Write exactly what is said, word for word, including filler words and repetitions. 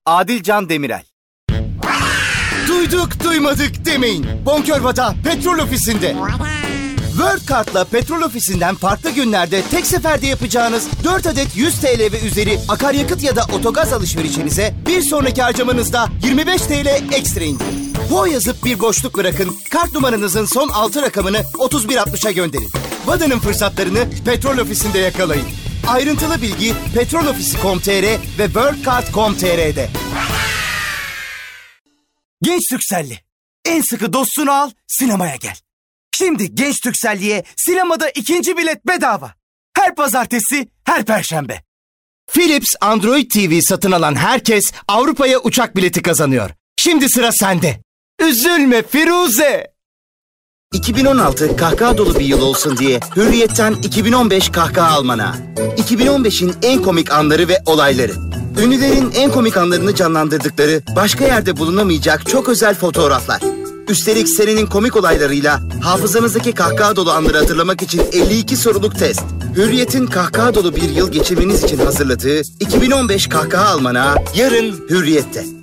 Adilcan Demirel. Duyduk duymadık demeyin. Bonkör Vata Petrol Ofisi'nde. World Card'la Petrol Ofisi'nden farklı günlerde tek seferde yapacağınız dört adet yüz TL ve üzeri akaryakıt ya da otogaz alışverişinize bir sonraki harcamanızda yirmi beş TL ekstra indirin. Ho yazıp bir boşluk bırakın, kart numaranızın son altı rakamını otuz bir altmışa gönderin. Vada'nın fırsatlarını Petrol Ofisi'nde yakalayın. Ayrıntılı bilgi petrolofisi nokta com nokta tr ve worldcard nokta com nokta tr'de. Genç Türkcelli, en sıkı dostunu al, sinemaya gel. Şimdi Genç Türkcelli'ye sinemada ikinci bilet bedava. Her pazartesi, her perşembe. Philips Android T V satın alan herkes Avrupa'ya uçak bileti kazanıyor. Şimdi sıra sende. Üzülme Firuze. iki bin on altı kahkaha dolu bir yıl olsun diye Hürriyet'ten iki bin on beş kahkaha almanağı. iki bin on beşin en komik anları ve olayları. Ünlülerin en komik anlarını canlandırdıkları, başka yerde bulunamayacak çok özel fotoğraflar. Üstelik senenin komik olaylarıyla hafızanızdaki kahkaha dolu anları hatırlamak için elli iki soruluk test. Hürriyet'in kahkaha dolu bir yıl geçirmeniz için hazırladığı iki bin on beş kahkaha almanağı yarın Hürriyet'te.